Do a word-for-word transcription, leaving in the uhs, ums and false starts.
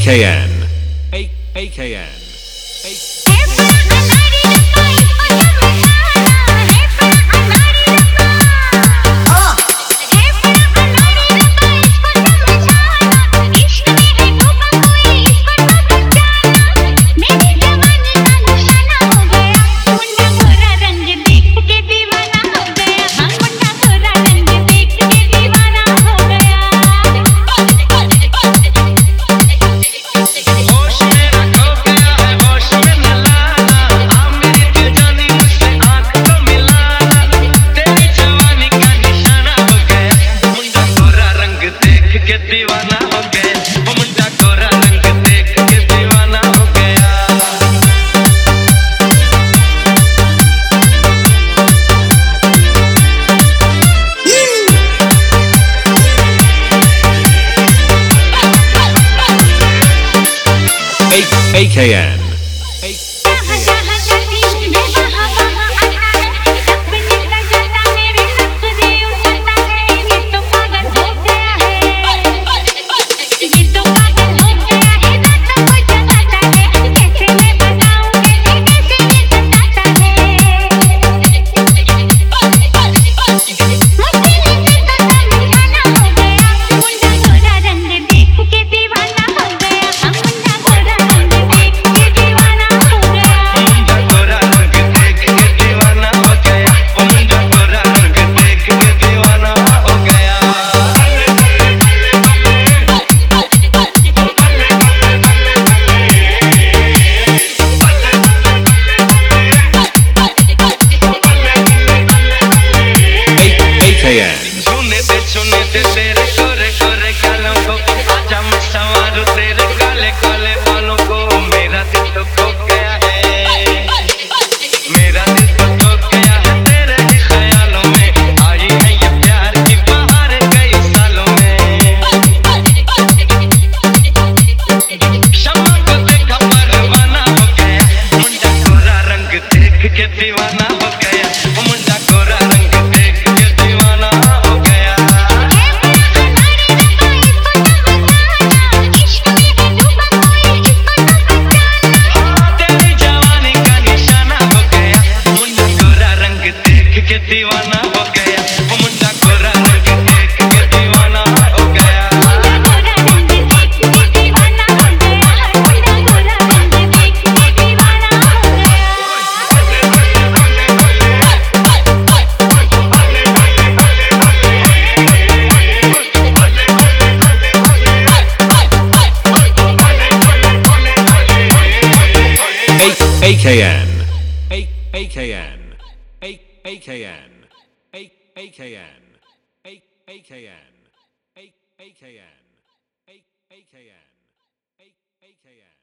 K N. A K N. A K N. सुने ते सुने ते तेरे कोरे कोरे गालों को आजा मैं संवारूं तेरे काले काले बालों को मेरा दिल तो खो गया है मेरा दिल तो खो गया है तेरे ही ख्यालों में आई है ये प्यार की बहार कई सालों में शम्मा को देखा परवाना हो गया मुंडा कोरा रंग देख के दीवाना हो गया मुंडा कोरा रंग देख के दीवाना हो गया तेरी जवानी का निशाना हो गया मुंडा कोरा रंग देख के दीवाना हो गया मुंडा कोरा रंग देख के दीवाना हो गया A K N. A K N. A K N. A K N. A K N. A K N. A K N. A K N.